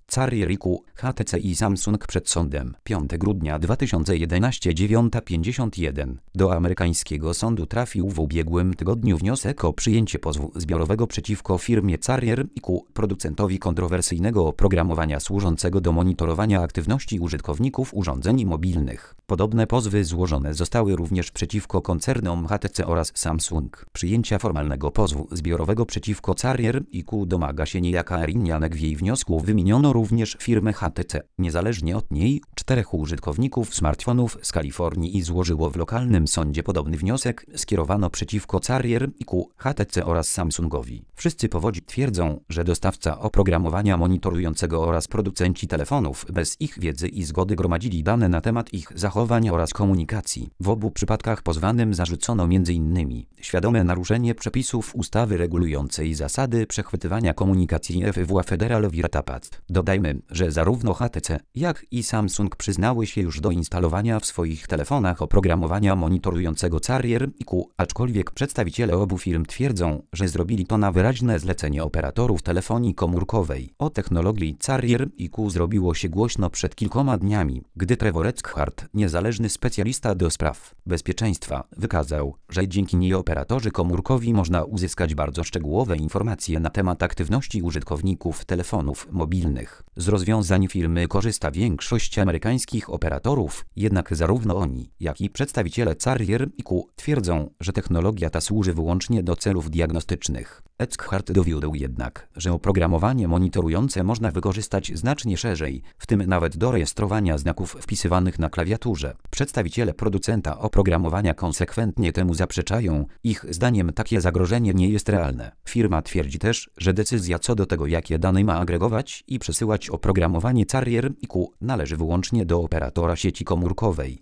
Carrier IQ, HTC i Samsung przed sądem. 5 grudnia 2011 9:51. Do amerykańskiego sądu trafił w ubiegłym tygodniu wniosek o przyjęcie pozwu zbiorowego przeciwko firmie Carrier IQ, producentowi kontrowersyjnego oprogramowania służącego do monitorowania aktywności użytkowników urządzeń mobilnych. Podobne pozwy złożone zostały również przeciwko koncernom HTC oraz Samsung. Przyjęcia formalnego pozwu zbiorowego przeciwko Carrier IQ domaga się niejaka Erin Janek. W jej wniosku wymieniono również firmę HTC. Niezależnie od niej, 4 użytkowników smartfonów z Kalifornii złożyło w lokalnym sądzie podobny wniosek. Skierowano przeciwko Carrier IQ, HTC oraz Samsungowi. Wszyscy powodzi twierdzą, że dostawca oprogramowania monitorującego oraz producenci telefonów bez ich wiedzy i zgody gromadzili dane na temat ich zachowań oraz komunikacji. W obu przypadkach pozwanym zarzucono m.in. świadome naruszenie przepisów ustawy regulującej zasady przechwytywania komunikacji FWA Federal Wiretapat. Dodajmy, że zarówno HTC, jak i Samsung przyznały się już do instalowania w swoich telefonach oprogramowania monitorującego Carrier IQ, aczkolwiek przedstawiciele obu firm twierdzą, że zrobili to na wyraźne zlecenie operatorów telefonii komórkowej. O technologii Carrier IQ zrobiło się głośno przed kilkoma dniami, gdy Trevor Eckhart, niezależny specjalista do spraw bezpieczeństwa, wykazał, że dzięki niej operatorzy komórkowi można uzyskać bardzo szczegółowe informacje na temat aktywności użytkowników telefonów mobilnych. Z rozwiązań firmy korzysta większość amerykańskich operatorów, jednak zarówno oni, jak i przedstawiciele Carrier IQ twierdzą, że technologia ta służy wyłącznie do celów diagnostycznych. Eckhart dowiódł jednak, że oprogramowanie monitorujące można wykorzystać znacznie szerzej, w tym nawet do rejestrowania znaków wpisywanych na klawiaturze. Przedstawiciele producenta oprogramowania konsekwentnie temu zaprzeczają. Ich zdaniem takie zagrożenie nie jest realne. Firma twierdzi też, że decyzja co do tego, jakie dane ma agregować i przesyłać oprogramowanie Carrier IQ, należy wyłącznie do operatora sieci komórkowej.